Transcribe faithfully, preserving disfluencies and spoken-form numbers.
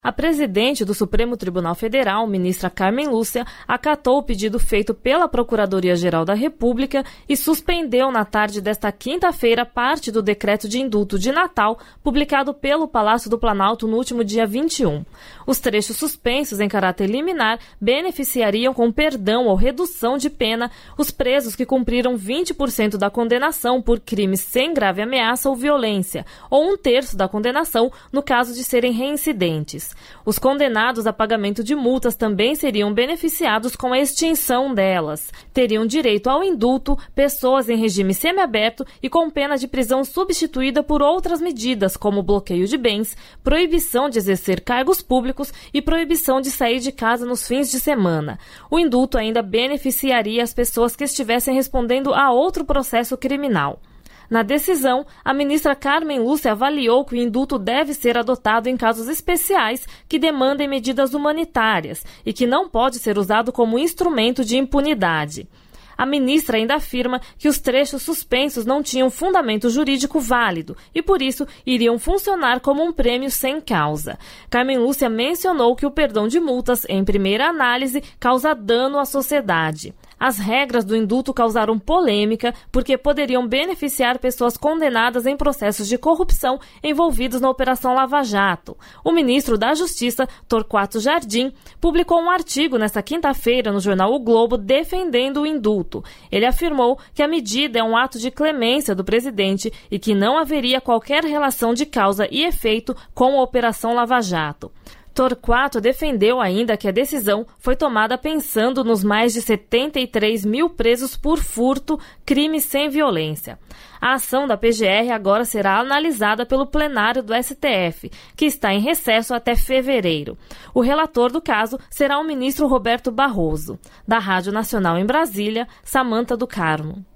A presidente do Supremo Tribunal Federal, ministra Carmen Lúcia, acatou o pedido feito pela Procuradoria-Geral da República e suspendeu na tarde desta quinta-feira parte do decreto de indulto de Natal, publicado pelo Palácio do Planalto no último dia vinte e um. Os trechos suspensos em caráter liminar beneficiariam com perdão ou redução de pena os presos que cumpriram vinte por cento da condenação por crimes sem grave ameaça ou violência, ou um terço da condenação no caso de serem reincidentes. Os condenados a pagamento de multas também seriam beneficiados com a extinção delas. Teriam direito ao indulto pessoas em regime semiaberto e com pena de prisão substituída por outras medidas, como bloqueio de bens, proibição de exercer cargos públicos e proibição de sair de casa nos fins de semana. O indulto ainda beneficiaria as pessoas que estivessem respondendo a outro processo criminal. Na decisão, a ministra Carmen Lúcia avaliou que o indulto deve ser adotado em casos especiais que demandem medidas humanitárias e que não pode ser usado como instrumento de impunidade. A ministra ainda afirma que os trechos suspensos não tinham fundamento jurídico válido e, por isso, iriam funcionar como um prêmio sem causa. Carmen Lúcia mencionou que o perdão de multas, em primeira análise, causa dano à sociedade. As regras do indulto causaram polêmica porque poderiam beneficiar pessoas condenadas em processos de corrupção envolvidos na Operação Lava Jato. O ministro da Justiça, Torquato Jardim, publicou um artigo nesta quinta-feira no jornal O Globo defendendo o indulto. Ele afirmou que a medida é um ato de clemência do presidente e que não haveria qualquer relação de causa e efeito com a Operação Lava Jato. Torquato defendeu ainda que a decisão foi tomada pensando nos mais de setenta e três mil presos por furto, crime sem violência. A ação da P G R agora será analisada pelo plenário do S T F, que está em recesso até fevereiro. O relator do caso será o ministro Roberto Barroso. Da Rádio Nacional em Brasília, Samantha do Carmo.